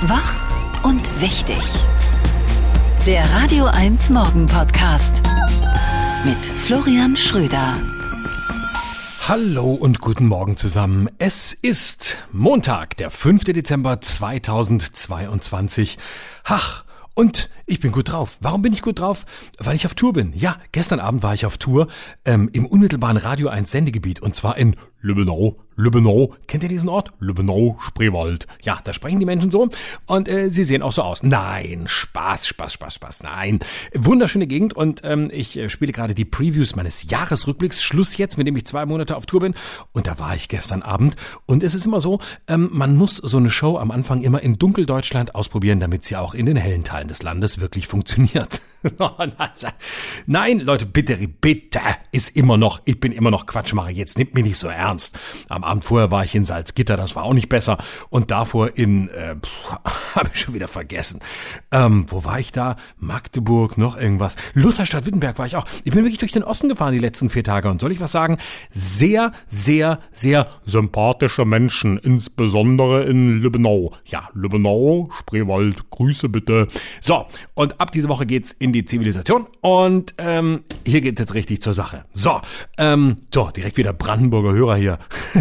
Wach und wichtig. Der Radio 1 Morgen Podcast mit Florian Schröder. Hallo und guten Morgen zusammen. Es ist Montag, der 5. Dezember 2022. Und ich bin gut drauf. Warum bin ich gut drauf? Weil ich auf Tour bin. Ja, gestern Abend war ich auf Tour im unmittelbaren Radio 1 Sendegebiet und zwar in Lübbenau. Kennt ihr diesen Ort? Lübbenau, Spreewald. Ja, da sprechen die Menschen so und sie sehen auch so aus. Nein, Spaß. Nein, wunderschöne Gegend und ich spiele gerade die Previews meines Jahresrückblicks. Schluss jetzt, mit dem ich 2 Monate auf Tour bin und da war ich gestern Abend und es ist immer so, man muss so eine Show am Anfang immer in Dunkeldeutschland ausprobieren, damit sie auch in den hellen Teilen des Landes wirklich funktioniert. Nein, Leute, bitte, ich bin immer noch Quatschmacher, jetzt nehmt mich nicht so ernst. Am Abend vorher war ich in Salzgitter, das war auch nicht besser. Und davor habe ich schon wieder vergessen. Wo war ich da? Magdeburg, noch irgendwas. Lutherstadt-Wittenberg war ich auch. Ich bin wirklich durch den Osten gefahren die letzten 4 Tage. Und soll ich was sagen? Sehr, sehr, sehr sympathische Menschen, insbesondere in Lübbenau. Ja, Lübbenau, Spreewald, Grüße bitte. So, und ab diese Woche geht's in die Zivilisation. Und hier geht's jetzt richtig zur Sache. So, direkt wieder Brandenburger Hörer hier.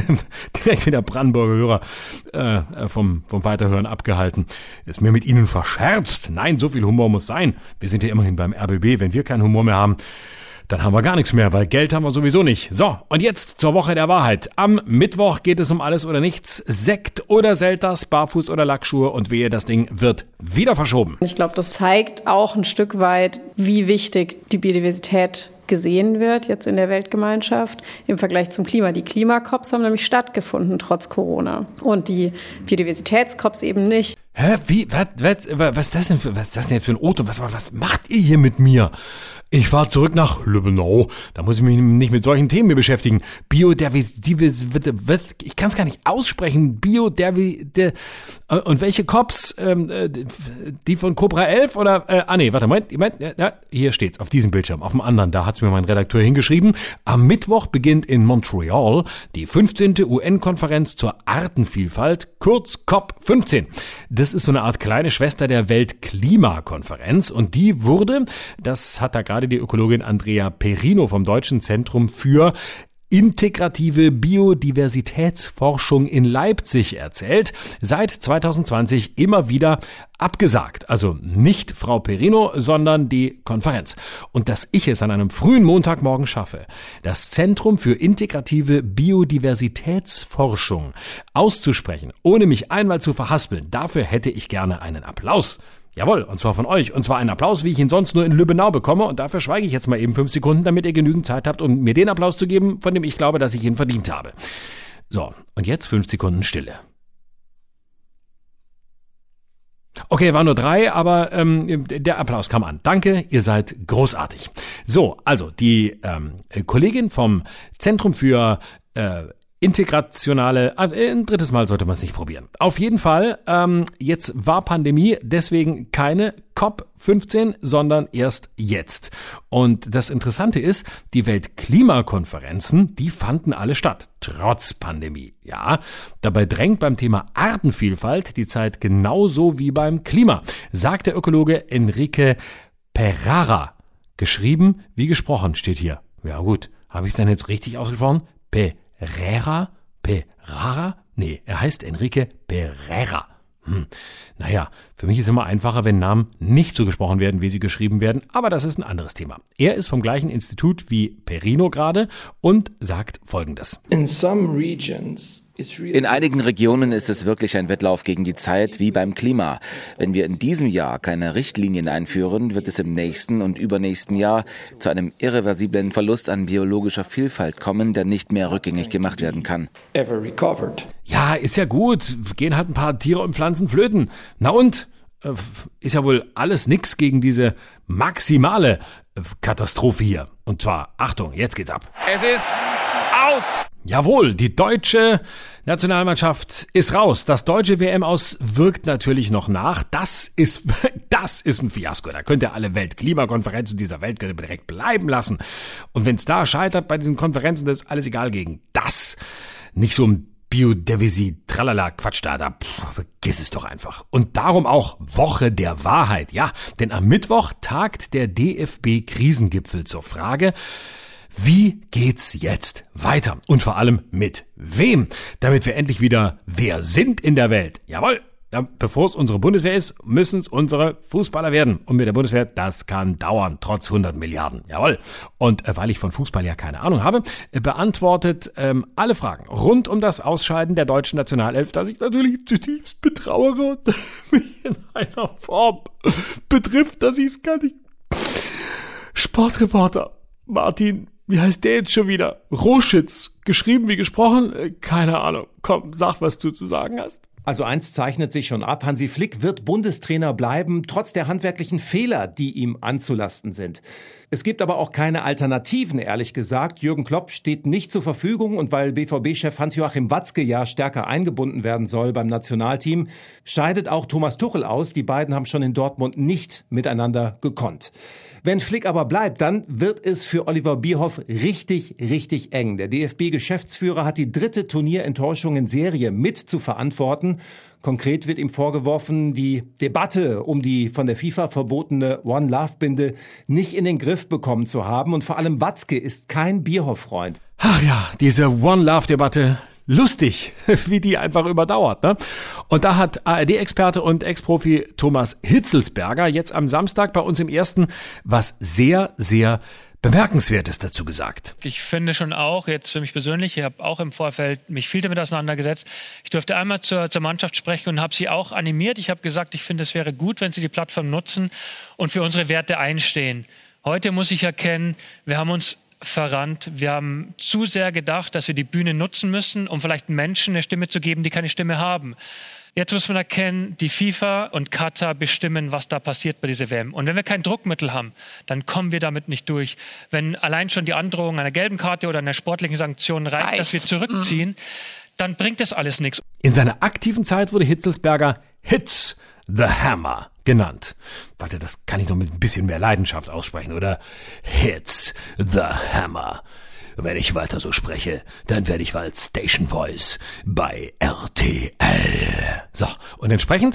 Vom Weiterhören abgehalten. Ist mir mit Ihnen verscherzt. Nein, so viel Humor muss sein. Wir sind ja immerhin beim RBB. Wenn wir keinen Humor mehr haben, dann haben wir gar nichts mehr, weil Geld haben wir sowieso nicht. So, und jetzt zur Woche der Wahrheit. Am Mittwoch geht es um alles oder nichts. Sekt oder Selters, Barfuß oder Lackschuhe und wehe, das Ding wird wieder verschoben. Ich glaube, das zeigt auch ein Stück weit, wie wichtig die Biodiversität gesehen wird jetzt in der Weltgemeinschaft im Vergleich zum Klima. Die Klima-COPs haben nämlich stattgefunden, trotz Corona. Und die Biodiversitäts-COPs eben nicht. Hä? Wie? Was ist das denn für ein Otto? Was macht ihr hier mit mir? Ich fahre zurück nach Lübbenau. Da muss ich mich nicht mit solchen Themen beschäftigen. Biodiversität, ich kann es gar nicht aussprechen. Biodiversität. Und welche Cops? Die von Cobra 11 oder? Moment. Ja, hier steht's auf diesem Bildschirm. Auf dem anderen, da hat's mir mein Redakteur hingeschrieben. Am Mittwoch beginnt in Montreal die 15. UN-Konferenz zur Artenvielfalt, kurz COP15. Das ist so eine Art kleine Schwester der Weltklimakonferenz und die wurde, das hat da gerade die Ökologin Andrea Perino vom Deutschen Zentrum für integrative Biodiversitätsforschung in Leipzig erzählt, seit 2020 immer wieder abgesagt. Also nicht Frau Perino, sondern die Konferenz. Und dass ich es an einem frühen Montagmorgen schaffe, das Zentrum für integrative Biodiversitätsforschung auszusprechen, ohne mich einmal zu verhaspeln, dafür hätte ich gerne einen Applaus. Jawohl, und zwar von euch. Und zwar einen Applaus, wie ich ihn sonst nur in Lübbenau bekomme. Und dafür schweige ich jetzt mal eben 5 Sekunden, damit ihr genügend Zeit habt, um mir den Applaus zu geben, von dem ich glaube, dass ich ihn verdient habe. So, und jetzt 5 Sekunden Stille. Okay, war nur 3, aber der Applaus kam an. Danke, ihr seid großartig. So, also die Kollegin vom Zentrum für integrationale, ein drittes Mal sollte man es nicht probieren. Auf jeden Fall, jetzt war Pandemie, deswegen keine COP15, sondern erst jetzt. Und das Interessante ist, die Weltklimakonferenzen, die fanden alle statt, trotz Pandemie. Ja, dabei drängt beim Thema Artenvielfalt die Zeit genauso wie beim Klima, sagt der Ökologe Enrique Pereira. Geschrieben wie gesprochen steht hier. Ja gut, habe ich es denn jetzt richtig ausgesprochen? Pereira? Nee, er heißt Enrique Pereira. Naja, für mich ist immer einfacher, wenn Namen nicht so gesprochen werden, wie sie geschrieben werden, aber das ist ein anderes Thema. Er ist vom gleichen Institut wie Perino gerade und sagt Folgendes. In einigen Regionen ist es wirklich ein Wettlauf gegen die Zeit, wie beim Klima. Wenn wir in diesem Jahr keine Richtlinien einführen, wird es im nächsten und übernächsten Jahr zu einem irreversiblen Verlust an biologischer Vielfalt kommen, der nicht mehr rückgängig gemacht werden kann. Ja, ist ja gut. Gehen halt ein paar Tiere und Pflanzen flöten. Na und? Ist ja wohl alles nix gegen diese maximale Katastrophe hier. Und zwar, Achtung, jetzt geht's ab. Es ist aus! Jawohl, die deutsche Nationalmannschaft ist raus. Das deutsche WM-Aus wirkt natürlich noch nach. Das ist ein Fiasko. Da könnt ihr alle Weltklimakonferenzen dieser Welt direkt bleiben lassen. Und wenn es da scheitert bei diesen Konferenzen, das ist alles egal gegen das. Nicht so ein Biodiversität, tralala, Quatsch da, vergiss es doch einfach. Und darum auch Woche der Wahrheit, ja, denn am Mittwoch tagt der DFB-Krisengipfel zur Frage, wie geht's jetzt weiter? Und vor allem mit wem? Damit wir endlich wieder wer sind in der Welt. Jawohl! Ja, bevor es unsere Bundeswehr ist, müssen es unsere Fußballer werden. Und mit der Bundeswehr, das kann dauern, trotz 100 Milliarden. Jawohl. Und weil ich von Fußball ja keine Ahnung habe, beantwortet alle Fragen rund um das Ausscheiden der deutschen Nationalelf, das ich natürlich zutiefst betrauere und mich in einer Form betrifft, dass ich es gar nicht... Sportreporter Martin, wie heißt der jetzt schon wieder? Roschitz, geschrieben wie gesprochen? Keine Ahnung. Komm, sag, was du zu sagen hast. Also eins zeichnet sich schon ab, Hansi Flick wird Bundestrainer bleiben, trotz der handwerklichen Fehler, die ihm anzulasten sind. Es gibt aber auch keine Alternativen, ehrlich gesagt. Jürgen Klopp steht nicht zur Verfügung und weil BVB-Chef Hans-Joachim Watzke ja stärker eingebunden werden soll beim Nationalteam, scheidet auch Thomas Tuchel aus. Die beiden haben schon in Dortmund nicht miteinander gekonnt. Wenn Flick aber bleibt, dann wird es für Oliver Bierhoff richtig, richtig eng. Der DFB-Geschäftsführer hat die 3. Turnierenttäuschung in Serie mit zu verantworten. Konkret wird ihm vorgeworfen, die Debatte um die von der FIFA verbotene One-Love-Binde nicht in den Griff bekommen zu haben. Und vor allem Watzke ist kein Bierhoff-Freund. Ach ja, diese One-Love-Debatte. Lustig, wie die einfach überdauert, ne? Und da hat ARD-Experte und Ex-Profi Thomas Hitzelsberger jetzt am Samstag bei uns im Ersten was sehr, sehr Bemerkenswertes dazu gesagt. Ich finde schon auch, jetzt für mich persönlich, ich habe auch im Vorfeld mich viel damit auseinandergesetzt. Ich durfte einmal zur Mannschaft sprechen und habe sie auch animiert. Ich habe gesagt, ich finde, es wäre gut, wenn sie die Plattform nutzen und für unsere Werte einstehen. Heute muss ich erkennen, wir haben uns verrannt. Wir haben zu sehr gedacht, dass wir die Bühne nutzen müssen, um vielleicht Menschen eine Stimme zu geben, die keine Stimme haben. Jetzt muss man erkennen, die FIFA und Katar bestimmen, was da passiert bei dieser WM. Und wenn wir kein Druckmittel haben, dann kommen wir damit nicht durch. Wenn allein schon die Androhung einer gelben Karte oder einer sportlichen Sanktion reicht, dass wir zurückziehen, dann bringt das alles nichts. In seiner aktiven Zeit wurde Hitzelsberger Hitz the Hammer genannt. Warte, das kann ich noch mit ein bisschen mehr Leidenschaft aussprechen, oder? Hitz the Hammer. Wenn ich weiter so spreche, dann werde ich bald Station Voice bei RTL. So, und entsprechend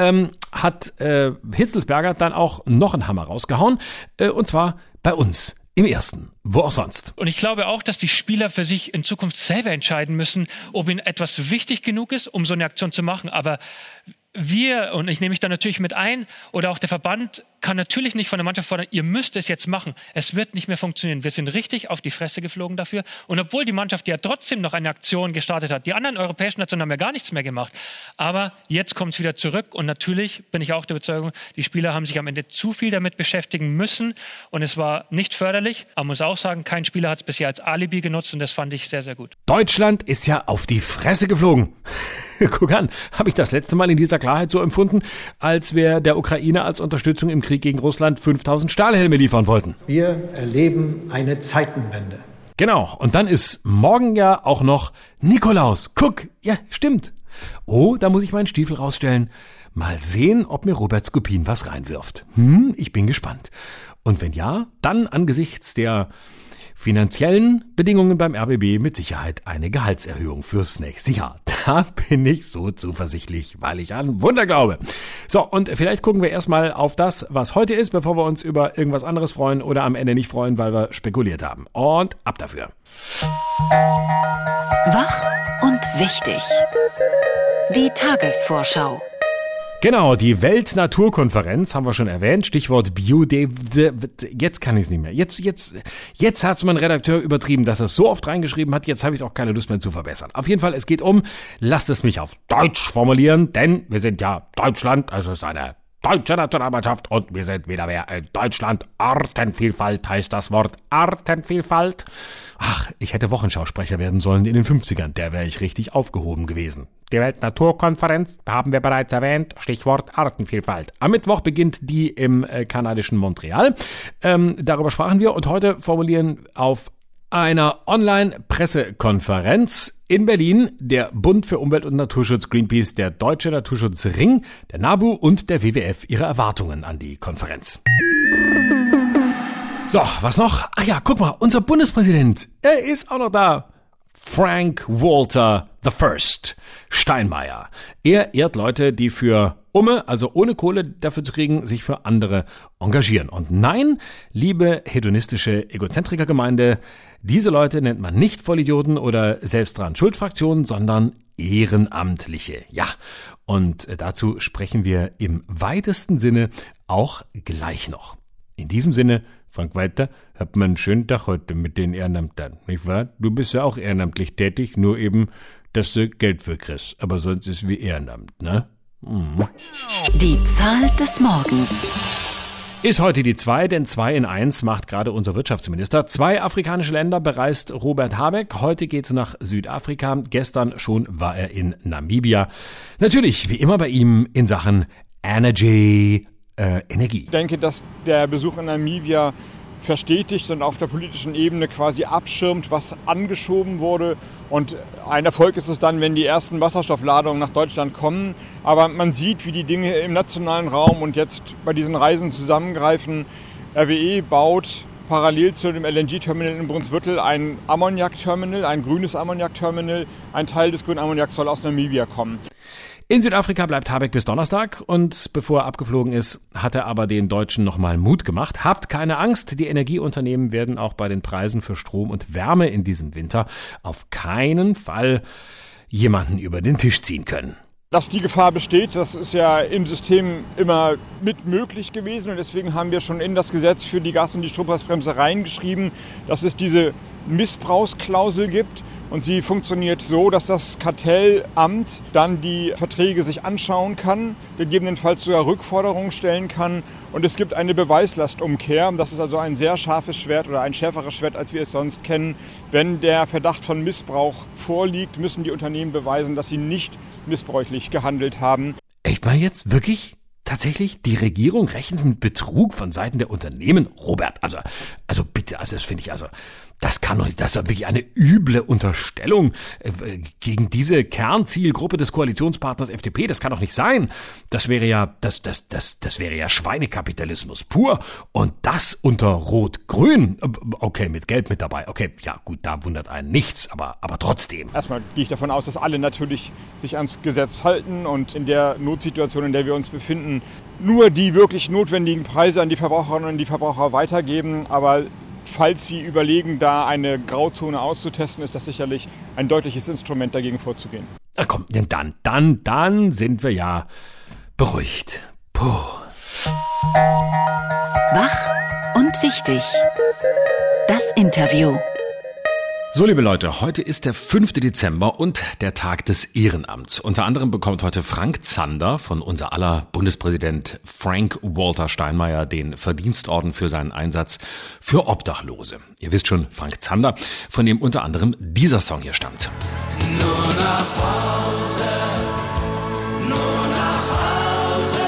hat Hitzelsberger dann auch noch einen Hammer rausgehauen, und zwar bei uns im Ersten, wo auch sonst. Und ich glaube auch, dass die Spieler für sich in Zukunft selber entscheiden müssen, ob ihnen etwas wichtig genug ist, um so eine Aktion zu machen. Aber wir, und ich nehme mich da natürlich mit ein, oder auch der Verband kann natürlich nicht von der Mannschaft fordern, ihr müsst es jetzt machen. Es wird nicht mehr funktionieren. Wir sind richtig auf die Fresse geflogen dafür. Und obwohl die Mannschaft ja trotzdem noch eine Aktion gestartet hat, die anderen europäischen Nationen haben ja gar nichts mehr gemacht. Aber jetzt kommt es wieder zurück und natürlich bin ich auch der Überzeugung, die Spieler haben sich am Ende zu viel damit beschäftigen müssen und es war nicht förderlich. Man muss auch sagen, kein Spieler hat es bisher als Alibi genutzt und das fand ich sehr, sehr gut. Deutschland ist ja auf die Fresse geflogen. Guck an, habe ich das letzte Mal in dieser Klarheit so empfunden, als wir der Ukraine als Unterstützung im Krieg gegen Russland 5000 Stahlhelme liefern wollten. Wir erleben eine Zeitenwende. Genau, und dann ist morgen ja auch noch Nikolaus. Guck, ja, stimmt. Oh, da muss ich meinen Stiefel rausstellen. Mal sehen, ob mir Robert Skopin was reinwirft. Ich bin gespannt. Und wenn ja, dann angesichts der finanziellen Bedingungen beim RBB mit Sicherheit eine Gehaltserhöhung fürs nächste Jahr. Da bin ich so zuversichtlich, weil ich an Wunder glaube. So, und vielleicht gucken wir erstmal auf das, was heute ist, bevor wir uns über irgendwas anderes freuen oder am Ende nicht freuen, weil wir spekuliert haben. Und ab dafür. Wach und wichtig. Die Tagesvorschau. Genau, die Weltnaturkonferenz haben wir schon erwähnt. Stichwort jetzt kann ich es nicht mehr. Jetzt hat es mein Redakteur übertrieben, dass er es so oft reingeschrieben hat. Jetzt habe ich auch keine Lust mehr zu verbessern. Auf jeden Fall, es geht um, lasst es mich auf Deutsch formulieren, denn wir sind ja Deutschland, also es ist eine deutsche Nationalmannschaft und wir sind wieder mehr in Deutschland. Artenvielfalt heißt das Wort. Artenvielfalt. Ach, ich hätte Wochenschausprecher werden sollen in den 50ern. Der wäre ich richtig aufgehoben gewesen. Die Weltnaturkonferenz haben wir bereits erwähnt. Stichwort Artenvielfalt. Am Mittwoch beginnt die im kanadischen Montreal. Darüber sprachen wir und heute formulieren auf einer Online-Pressekonferenz in Berlin der Bund für Umwelt und Naturschutz Greenpeace, der Deutsche Naturschutzring, der NABU und der WWF ihre Erwartungen an die Konferenz. So, was noch? Ach ja, guck mal, unser Bundespräsident, er ist auch noch da. Frank Walter I. Steinmeier. Er ehrt Leute, die für also ohne Kohle dafür zu kriegen, sich für andere engagieren. Und nein, liebe hedonistische Egozentrikergemeinde, diese Leute nennt man nicht Vollidioten oder Selbstdran-Schuld-Fraktionen, sondern Ehrenamtliche. Ja, und dazu sprechen wir im weitesten Sinne auch gleich noch. In diesem Sinne, Frank Walter, habt man einen schönen Tag heute mit den Ehrenamtern, nicht wahr? Du bist ja auch ehrenamtlich tätig, nur eben, dass du Geld für kriegst. Aber sonst ist wie Ehrenamt, ne? Die Zahl des Morgens. Ist heute die 2, denn 2 in 1 macht gerade unser Wirtschaftsminister. 2 afrikanische Länder bereist Robert Habeck. Heute geht's nach Südafrika. Gestern schon war er in Namibia. Natürlich, wie immer bei ihm in Sachen Energie. Ich denke, dass der Besuch in Namibia verstetigt und auf der politischen Ebene quasi abschirmt, was angeschoben wurde. Und ein Erfolg ist es dann, wenn die ersten Wasserstoffladungen nach Deutschland kommen. Aber man sieht, wie die Dinge im nationalen Raum und jetzt bei diesen Reisen zusammengreifen. RWE baut parallel zu dem LNG-Terminal in Brunsbüttel ein Ammoniak-Terminal, ein grünes Ammoniak-Terminal. Ein Teil des grünen Ammoniaks soll aus Namibia kommen. In Südafrika bleibt Habeck bis Donnerstag und bevor er abgeflogen ist, hat er aber den Deutschen nochmal Mut gemacht. Habt keine Angst, die Energieunternehmen werden auch bei den Preisen für Strom und Wärme in diesem Winter auf keinen Fall jemanden über den Tisch ziehen können. Dass die Gefahr besteht, das ist ja im System immer mit möglich gewesen und deswegen haben wir schon in das Gesetz für die Gas- und die Strompreisbremse reingeschrieben, dass es diese Missbrauchsklausel gibt. Und sie funktioniert so, dass das Kartellamt dann die Verträge sich anschauen kann, gegebenenfalls sogar Rückforderungen stellen kann. Und es gibt eine Beweislastumkehr. Das ist also ein sehr scharfes Schwert oder ein schärferes Schwert, als wir es sonst kennen. Wenn der Verdacht von Missbrauch vorliegt, müssen die Unternehmen beweisen, dass sie nicht missbräuchlich gehandelt haben. Echt mal jetzt? Wirklich? Tatsächlich? Die Regierung rechnet mit Betrug von Seiten der Unternehmen? Robert, also bitte, das finde ich, das kann doch nicht, das ist doch wirklich eine üble Unterstellung gegen diese Kernzielgruppe des Koalitionspartners FDP. Das kann doch nicht sein. Das wäre ja Schweinekapitalismus pur. Und das unter Rot-Grün. Okay, mit Gelb mit dabei. Okay, ja gut, da wundert einen nichts, aber trotzdem. Erstmal gehe ich davon aus, dass alle natürlich sich ans Gesetz halten und in der Notsituation, in der wir uns befinden, nur die wirklich notwendigen Preise an die Verbraucherinnen und die Verbraucher weitergeben. Aber falls Sie überlegen, da eine Grauzone auszutesten, ist das sicherlich ein deutliches Instrument, dagegen vorzugehen. Na komm, denn dann sind wir ja beruhigt. Puh. Wach und wichtig. Das Interview. So, liebe Leute, heute ist der 5. Dezember und der Tag des Ehrenamts. Unter anderem bekommt heute Frank Zander von unser aller Bundespräsident Frank Walter Steinmeier den Verdienstorden für seinen Einsatz für Obdachlose. Ihr wisst schon, Frank Zander, von dem unter anderem dieser Song hier stammt. Nur nach Hause, nur nach Hause,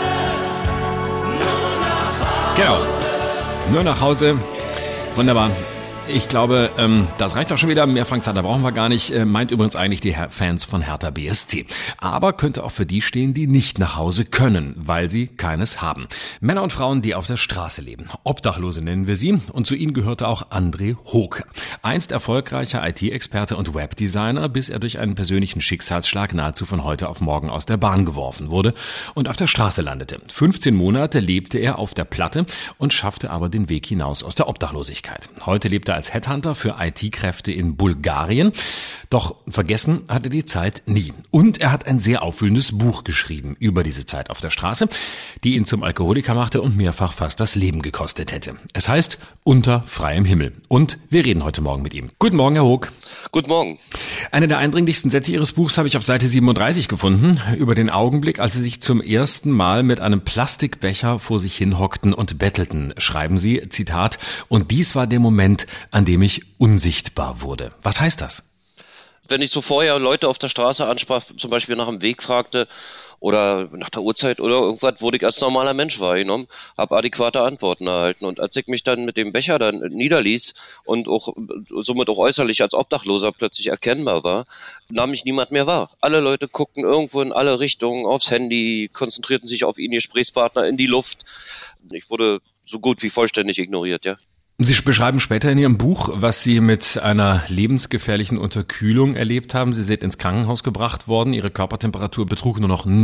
nur nach Hause. Genau, nur nach Hause. Wunderbar. Ich glaube, das reicht auch schon wieder. Mehr Frank Zander brauchen wir gar nicht. Meint übrigens eigentlich die Fans von Hertha BSC. Aber könnte auch für die stehen, die nicht nach Hause können, weil sie keines haben. Männer und Frauen, die auf der Straße leben. Obdachlose nennen wir sie. Und zu ihnen gehörte auch André Hoke. Einst erfolgreicher IT-Experte und Webdesigner, bis er durch einen persönlichen Schicksalsschlag nahezu von heute auf morgen aus der Bahn geworfen wurde und auf der Straße landete. 15 Monate lebte er auf der Platte und schaffte aber den Weg hinaus aus der Obdachlosigkeit. Heute lebt er als Headhunter für IT-Kräfte in Bulgarien. Doch vergessen hat er die Zeit nie. Und er hat ein sehr aufwühlendes Buch geschrieben über diese Zeit auf der Straße, die ihn zum Alkoholiker machte und mehrfach fast das Leben gekostet hätte. Es heißt Unter freiem Himmel. Und wir reden heute Morgen mit ihm. Guten Morgen, Herr Hoke. Guten Morgen. Eine der eindringlichsten Sätze Ihres Buchs habe ich auf Seite 37 gefunden, über den Augenblick, als Sie sich zum ersten Mal mit einem Plastikbecher vor sich hinhockten und bettelten. Schreiben Sie, Zitat, und dies war der Moment, an dem ich unsichtbar wurde. Was heißt das? Wenn ich so vorher Leute auf der Straße ansprach, zum Beispiel nach dem Weg fragte oder nach der Uhrzeit oder irgendwas, wurde ich als normaler Mensch wahrgenommen, habe adäquate Antworten erhalten. Und als ich mich dann mit dem Becher dann niederließ und auch somit auch äußerlich als Obdachloser plötzlich erkennbar war, nahm mich niemand mehr wahr. Alle Leute guckten irgendwo in alle Richtungen aufs Handy, konzentrierten sich auf ihren Gesprächspartner in die Luft. Ich wurde so gut wie vollständig ignoriert, ja. Sie beschreiben später in Ihrem Buch, was Sie mit einer lebensgefährlichen Unterkühlung erlebt haben. Sie sind ins Krankenhaus gebracht worden. Ihre Körpertemperatur betrug nur noch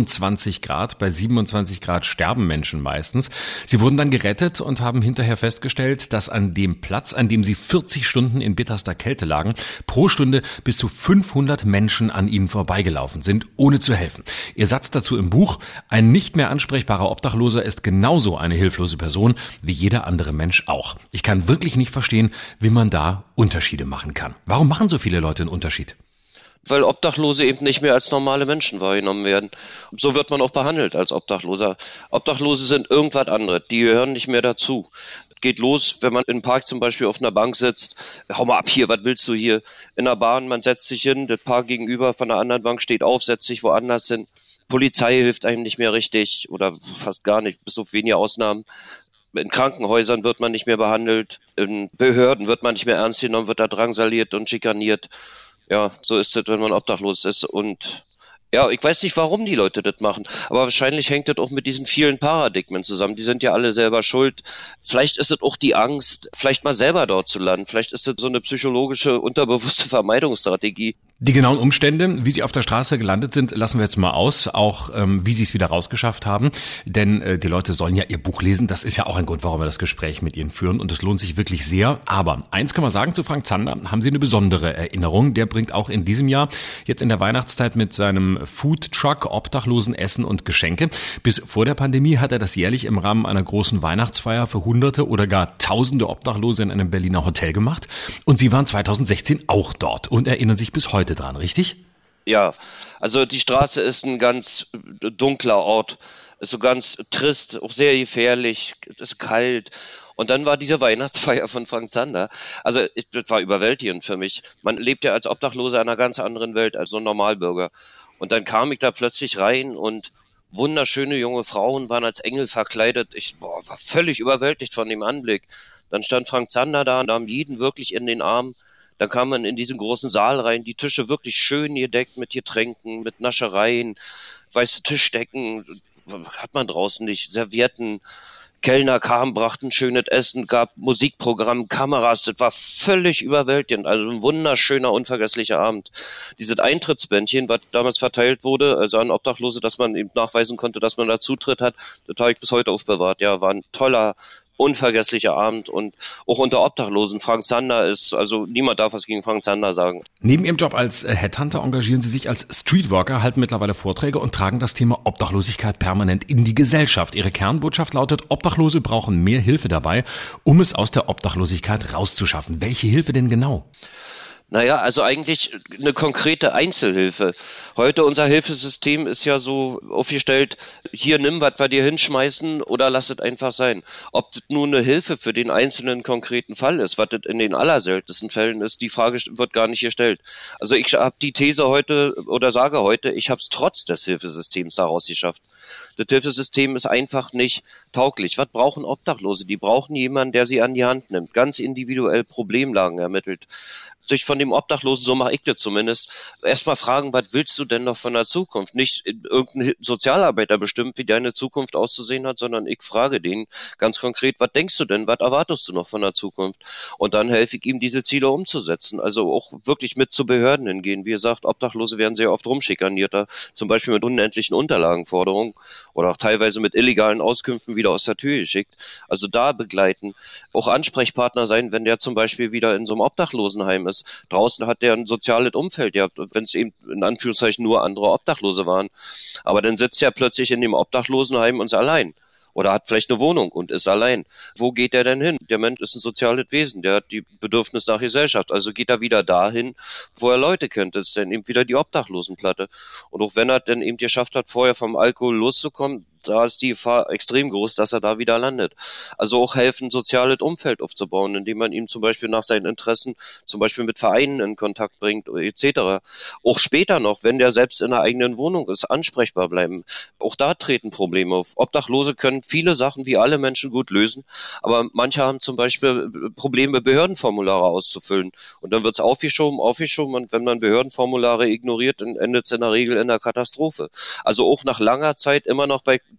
29 Grad. Bei 27 Grad sterben Menschen meistens. Sie wurden dann gerettet und haben hinterher festgestellt, dass an dem Platz, an dem Sie 40 Stunden in bitterster Kälte lagen, pro Stunde bis zu 500 Menschen an Ihnen vorbeigelaufen sind, ohne zu helfen. Ihr Satz dazu im Buch: Ein nicht mehr ansprechbarer Obdachloser ist genauso eine hilflose Person wie jeder andere Mensch auch. Ich kann wirklich nicht verstehen, wie man da Unterschiede machen kann. Warum machen so viele Leute einen Unterschied? Weil Obdachlose eben nicht mehr als normale Menschen wahrgenommen werden. So wird man auch behandelt als Obdachloser. Obdachlose sind irgendwas anderes, die gehören nicht mehr dazu. Geht los, wenn man im Park zum Beispiel auf einer Bank sitzt. Hau mal ab hier, was willst du hier? In der Bahn, man setzt sich hin, das Paar gegenüber von der anderen Bank steht auf, setzt sich woanders hin. Polizei hilft einem nicht mehr richtig oder fast gar nicht, bis auf wenige Ausnahmen. In Krankenhäusern wird man nicht mehr behandelt, in Behörden wird man nicht mehr ernst genommen, wird da drangsaliert und schikaniert. Ja, so ist es, wenn man obdachlos ist. Und ja, ich weiß nicht, warum die Leute das machen, aber wahrscheinlich hängt das auch mit diesen vielen Paradigmen zusammen. Die sind ja alle selber schuld. Vielleicht ist es auch die Angst, vielleicht mal selber dort zu landen. Vielleicht ist es so eine psychologische, unterbewusste Vermeidungsstrategie. Die genauen Umstände, wie Sie auf der Straße gelandet sind, lassen wir jetzt mal aus, auch wie Sie es wieder rausgeschafft haben, denn die Leute sollen ja Ihr Buch lesen, das ist ja auch ein Grund, warum wir das Gespräch mit Ihnen führen und es lohnt sich wirklich sehr, aber eins kann man sagen, zu Frank Zander haben Sie eine besondere Erinnerung, der bringt auch in diesem Jahr, jetzt in der Weihnachtszeit mit seinem Foodtruck Obdachlosen Essen und Geschenke. Bis vor der Pandemie hat er das jährlich im Rahmen einer großen Weihnachtsfeier für Hunderte oder gar Tausende Obdachlose in einem Berliner Hotel gemacht und Sie waren 2016 auch dort und erinnern sich bis heute dran, richtig? Ja, also die Straße ist ein ganz dunkler Ort, ist so ganz trist, auch sehr gefährlich, ist kalt. Und dann war diese Weihnachtsfeier von Frank Zander, also das war überwältigend für mich. Man lebt ja als Obdachloser in einer ganz anderen Welt als so ein Normalbürger. Und dann kam ich da plötzlich rein und wunderschöne junge Frauen waren als Engel verkleidet. Ich war völlig überwältigt von dem Anblick. Dann stand Frank Zander da und nahm jeden wirklich in den Arm. Dann kam man in diesen großen Saal rein, die Tische wirklich schön gedeckt mit Getränken, mit Naschereien, weiße Tischdecken, hat man draußen nicht, Servietten, Kellner kamen, brachten schönes Essen, gab Musikprogramm, Kameras, das war völlig überwältigend, also ein wunderschöner, unvergesslicher Abend. Dieses Eintrittsbändchen, was damals verteilt wurde, also an Obdachlose, dass man eben nachweisen konnte, dass man da Zutritt hat, das habe ich bis heute aufbewahrt, ja, war ein toller, unvergesslicher Abend und auch unter Obdachlosen. Frank Zander ist, also niemand darf was gegen Frank Zander sagen. Neben Ihrem Job als Headhunter engagieren Sie sich als Streetworker, halten mittlerweile Vorträge und tragen das Thema Obdachlosigkeit permanent in die Gesellschaft. Ihre Kernbotschaft lautet, Obdachlose brauchen mehr Hilfe dabei, um es aus der Obdachlosigkeit rauszuschaffen. Welche Hilfe denn genau? Naja, also eigentlich eine konkrete Einzelhilfe. Heute unser Hilfesystem ist ja so aufgestellt, hier nimm, was wir dir hinschmeißen oder lass es einfach sein. Ob das nun eine Hilfe für den einzelnen konkreten Fall ist, was das in den allerseltensten Fällen ist, die Frage wird gar nicht gestellt. Also ich habe die These heute oder sage heute, ich habe es trotz des Hilfesystems daraus geschafft. Das Hilfesystem ist einfach nicht tauglich. Was brauchen Obdachlose? Die brauchen jemanden, der sie an die Hand nimmt, ganz individuell Problemlagen ermittelt. Sich von dem Obdachlosen, so mache ich das zumindest, erstmal fragen, was willst du denn noch von der Zukunft? Nicht irgendein Sozialarbeiter bestimmt, wie deine Zukunft auszusehen hat, sondern ich frage den ganz konkret, was denkst du denn, was erwartest du noch von der Zukunft? Und dann helfe ich ihm, diese Ziele umzusetzen. Also auch wirklich mit zu Behörden hingehen. Wie gesagt, Obdachlose werden sehr oft rumschikaniert, zum Beispiel mit unendlichen Unterlagenforderungen oder auch teilweise mit illegalen Auskünften wieder aus der Tür geschickt. Also da begleiten, auch Ansprechpartner sein, wenn der zum Beispiel wieder in so einem Obdachlosenheim ist. Draußen hat der ein soziales Umfeld gehabt, wenn es eben in Anführungszeichen nur andere Obdachlose waren. Aber dann sitzt er plötzlich in dem Obdachlosenheim und ist allein. Oder hat vielleicht eine Wohnung und ist allein. Wo geht er denn hin? Der Mensch ist ein soziales Wesen, der hat die Bedürfnisse nach Gesellschaft. Also geht er wieder dahin, wo er Leute kennt. Das ist dann eben wieder die Obdachlosenplatte. Und auch wenn er dann eben geschafft hat, vorher vom Alkohol loszukommen, da ist die Gefahr extrem groß, dass er da wieder landet. Also auch helfen, soziales Umfeld aufzubauen, indem man ihm zum Beispiel nach seinen Interessen zum Beispiel mit Vereinen in Kontakt bringt, etc. Auch später noch, wenn der selbst in einer eigenen Wohnung ist, ansprechbar bleiben. Auch da treten Probleme auf. Obdachlose können viele Sachen wie alle Menschen gut lösen, aber manche haben zum Beispiel Probleme, Behördenformulare auszufüllen. Und dann wird es aufgeschoben und wenn man Behördenformulare ignoriert, dann endet es in der Regel in einer Katastrophe. Also auch nach langer Zeit immer noch bei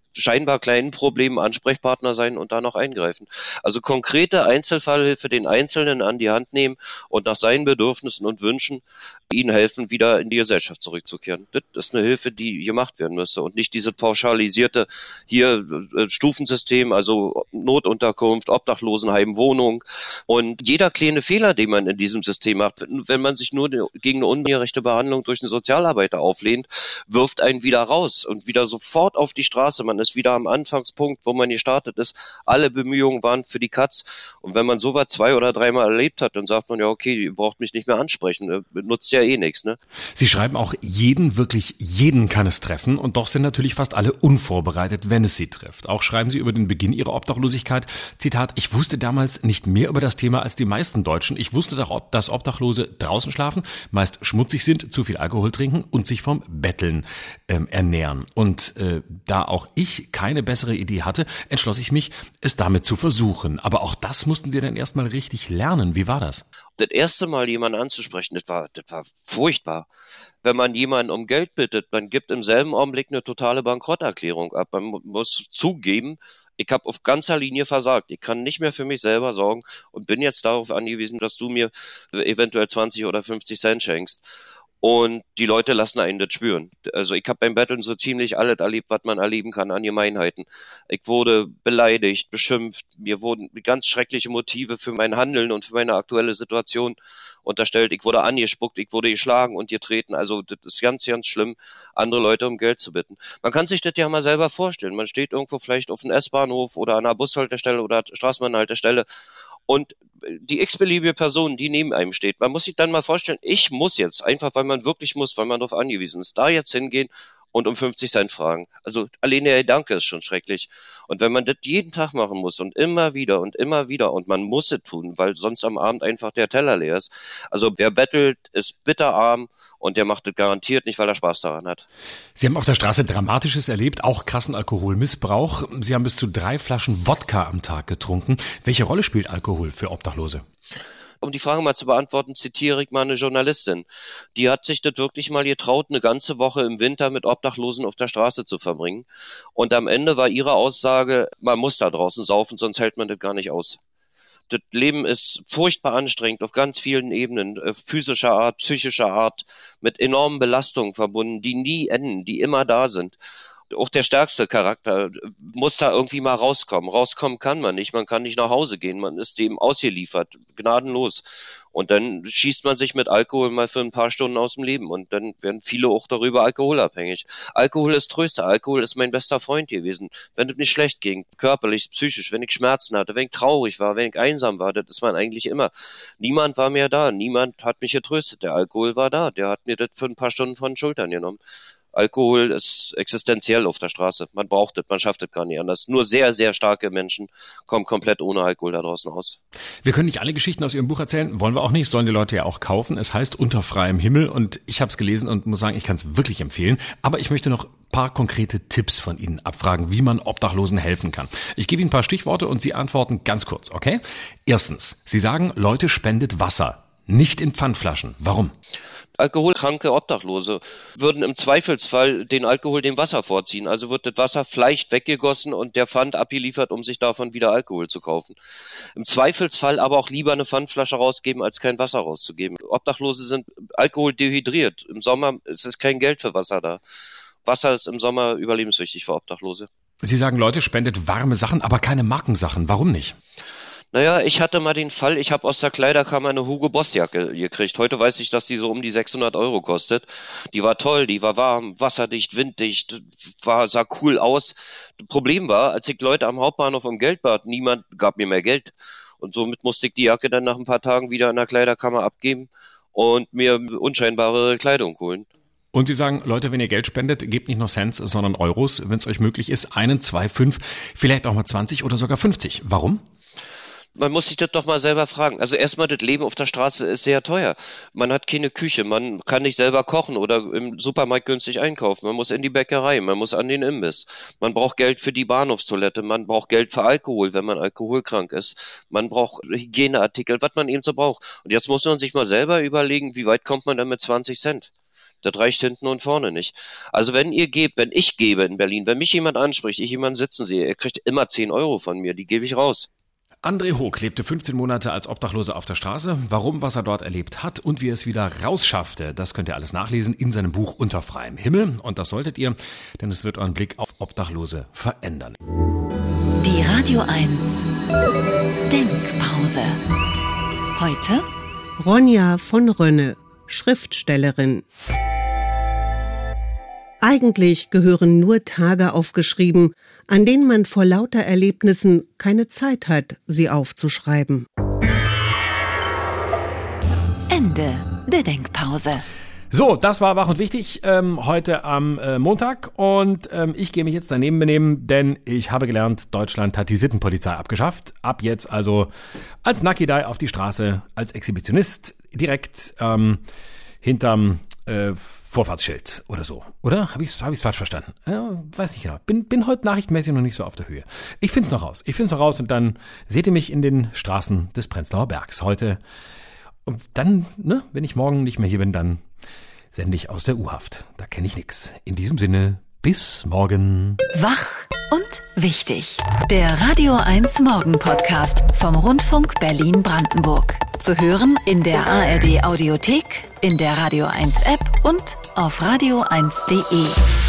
scheinbar kleinen Problemen Ansprechpartner sein und da noch eingreifen. Also konkrete Einzelfallhilfe den Einzelnen an die Hand nehmen und nach seinen Bedürfnissen und Wünschen ihnen helfen, wieder in die Gesellschaft zurückzukehren. Das ist eine Hilfe, die gemacht werden müsste und nicht diese pauschalisierte hier Stufensystem, also Notunterkunft, Obdachlosenheim, Wohnung und jeder kleine Fehler, den man in diesem System macht, wenn man sich nur gegen eine ungerechte Behandlung durch einen Sozialarbeiter auflehnt, wirft einen wieder raus und wieder sofort auf die Straße. Man ist wieder am Anfangspunkt, wo man gestartet ist. Alle Bemühungen waren für die Katz. Und wenn man sowas 2 oder 3 Mal erlebt hat, dann sagt man ja, okay, ihr braucht mich nicht mehr ansprechen. Nutzt ja eh nichts, ne? Sie schreiben auch, wirklich jeden kann es treffen und doch sind natürlich fast alle unvorbereitet, wenn es sie trifft. Auch schreiben Sie über den Beginn Ihrer Obdachlosigkeit, Zitat, ich wusste damals nicht mehr über das Thema als die meisten Deutschen. Ich wusste doch, dass Obdachlose draußen schlafen, meist schmutzig sind, zu viel Alkohol trinken und sich vom Betteln ernähren. Und da auch ich keine bessere Idee hatte, entschloss ich mich, es damit zu versuchen. Aber auch das mussten Sie dann erstmal richtig lernen. Wie war das? Das erste Mal jemanden anzusprechen, das war furchtbar. Wenn man jemanden um Geld bittet, man gibt im selben Augenblick eine totale Bankrotterklärung ab. Man muss zugeben, ich habe auf ganzer Linie versagt. Ich kann nicht mehr für mich selber sorgen und bin jetzt darauf angewiesen, dass du mir eventuell 20 oder 50 Cent schenkst. Und die Leute lassen einen das spüren. Also ich habe beim Betteln so ziemlich alles erlebt, was man erleben kann an Gemeinheiten. Ich wurde beleidigt, beschimpft, mir wurden ganz schreckliche Motive für mein Handeln und für meine aktuelle Situation unterstellt. Ich wurde angespuckt, ich wurde geschlagen und getreten. Also das ist ganz, ganz schlimm, andere Leute um Geld zu bitten. Man kann sich das ja mal selber vorstellen. Man steht irgendwo vielleicht auf einem S-Bahnhof oder an einer Bushaltestelle oder Straßenbahnhaltestelle und die x-beliebige Person, die neben einem steht, man muss sich dann mal vorstellen, ich muss jetzt, einfach weil man wirklich muss, weil man darauf angewiesen ist, da jetzt hingehen und um 50 Cent fragen. Also allein der Gedanke ist schon schrecklich. Und wenn man das jeden Tag machen muss und immer wieder und man muss es tun, weil sonst am Abend einfach der Teller leer ist. Also wer bettelt, ist bitterarm und der macht das garantiert nicht, weil er Spaß daran hat. Sie haben auf der Straße Dramatisches erlebt, auch krassen Alkoholmissbrauch. Sie haben bis zu 3 Flaschen Wodka am Tag getrunken. Welche Rolle spielt Alkohol für Obdachlose? Um die Frage mal zu beantworten, zitiere ich mal eine Journalistin. Die hat sich das wirklich mal getraut, eine ganze Woche im Winter mit Obdachlosen auf der Straße zu verbringen. Und am Ende war ihre Aussage, man muss da draußen saufen, sonst hält man das gar nicht aus. Das Leben ist furchtbar anstrengend auf ganz vielen Ebenen, physischer Art, psychischer Art, mit enormen Belastungen verbunden, die nie enden, die immer da sind. Auch der stärkste Charakter muss da irgendwie mal rauskommen. Rauskommen kann man nicht. Man kann nicht nach Hause gehen. Man ist dem ausgeliefert. Gnadenlos. Und dann schießt man sich mit Alkohol mal für ein paar Stunden aus dem Leben. Und dann werden viele auch darüber alkoholabhängig. Alkohol ist Tröster. Alkohol ist mein bester Freund gewesen. Wenn es mir schlecht ging, körperlich, psychisch, wenn ich Schmerzen hatte, wenn ich traurig war, wenn ich einsam war, das ist man eigentlich immer. Niemand war mehr da. Niemand hat mich getröstet. Der Alkohol war da. Der hat mir das für ein paar Stunden von den Schultern genommen. Alkohol ist existenziell auf der Straße. Man braucht es, man schafft es gar nicht anders. Nur sehr, sehr starke Menschen kommen komplett ohne Alkohol da draußen aus. Wir können nicht alle Geschichten aus Ihrem Buch erzählen, wollen wir auch nicht, sollen die Leute ja auch kaufen. Es heißt Unter freiem Himmel und ich habe es gelesen und muss sagen, ich kann es wirklich empfehlen. Aber ich möchte noch ein paar konkrete Tipps von Ihnen abfragen, wie man Obdachlosen helfen kann. Ich gebe Ihnen ein paar Stichworte und Sie antworten ganz kurz, okay? Erstens, Sie sagen, Leute, spendet Wasser, nicht in Pfandflaschen. Warum? Alkoholkranke Obdachlose würden im Zweifelsfall den Alkohol dem Wasser vorziehen. Also wird das Wasser vielleicht weggegossen und der Pfand abgeliefert, um sich davon wieder Alkohol zu kaufen. Im Zweifelsfall aber auch lieber eine Pfandflasche rausgeben, als kein Wasser rauszugeben. Obdachlose sind alkoholdehydriert. Im Sommer ist es kein Geld für Wasser da. Wasser ist im Sommer überlebenswichtig für Obdachlose. Sie sagen, Leute, spendet warme Sachen, aber keine Markensachen. Warum nicht? Naja, ich hatte mal den Fall, ich habe aus der Kleiderkammer eine Hugo Boss Jacke gekriegt. Heute weiß ich, dass die so um die 600 € kostet. Die war toll, die war warm, wasserdicht, winddicht, sah cool aus. Das Problem war, als ich Leute am Hauptbahnhof um Geld bat, niemand gab mir mehr Geld. Und somit musste ich die Jacke dann nach ein paar Tagen wieder in der Kleiderkammer abgeben und mir unscheinbare Kleidung holen. Und Sie sagen, Leute, wenn ihr Geld spendet, gebt nicht nur Cents, sondern Euros, wenn es euch möglich ist. 1, 2, 5, vielleicht auch mal 20 oder sogar 50. Warum? Man muss sich das doch mal selber fragen. Also erstmal, das Leben auf der Straße ist sehr teuer. Man hat keine Küche, man kann nicht selber kochen oder im Supermarkt günstig einkaufen. Man muss in die Bäckerei, man muss an den Imbiss. Man braucht Geld für die Bahnhofstoilette, man braucht Geld für Alkohol, wenn man alkoholkrank ist. Man braucht Hygieneartikel, was man eben so braucht. Und jetzt muss man sich mal selber überlegen, wie weit kommt man denn mit 20 Cent? Das reicht hinten und vorne nicht. Also wenn ich gebe in Berlin, wenn mich jemand anspricht, ich jemanden sitzen sehe, er kriegt immer 10 Euro von mir, die gebe ich raus. André Hoog lebte 15 Monate als Obdachloser auf der Straße. Warum, was er dort erlebt hat und wie er es wieder rausschaffte, das könnt ihr alles nachlesen in seinem Buch Unter freiem Himmel. Und das solltet ihr, denn es wird euren Blick auf Obdachlose verändern. Die Radio 1 Denkpause. Heute Ronja von Rönne, Schriftstellerin. Eigentlich gehören nur Tage aufgeschrieben, an denen man vor lauter Erlebnissen keine Zeit hat, sie aufzuschreiben. Ende der Denkpause. So, das war Wach und Wichtig heute am Montag und ich gehe mich jetzt daneben benehmen, denn ich habe gelernt, Deutschland hat die Sittenpolizei abgeschafft. Ab jetzt also als Nakidai auf die Straße, als Exhibitionist direkt hinterm Vorfahrtsschild oder so. Oder? Hab ich's falsch verstanden? Weiß nicht genau. Bin heute nachrichtenmäßig noch nicht so auf der Höhe. Ich find's noch raus und dann seht ihr mich in den Straßen des Prenzlauer Bergs heute. Und dann, wenn ich morgen nicht mehr hier bin, dann sende ich aus der U-Haft. Da kenne ich nix. In diesem Sinne, bis morgen. Wach und wichtig. Der Radio 1 Morgen Podcast vom Rundfunk Berlin-Brandenburg. Zu hören in der ARD Audiothek, in der Radio 1 App und auf radio1.de.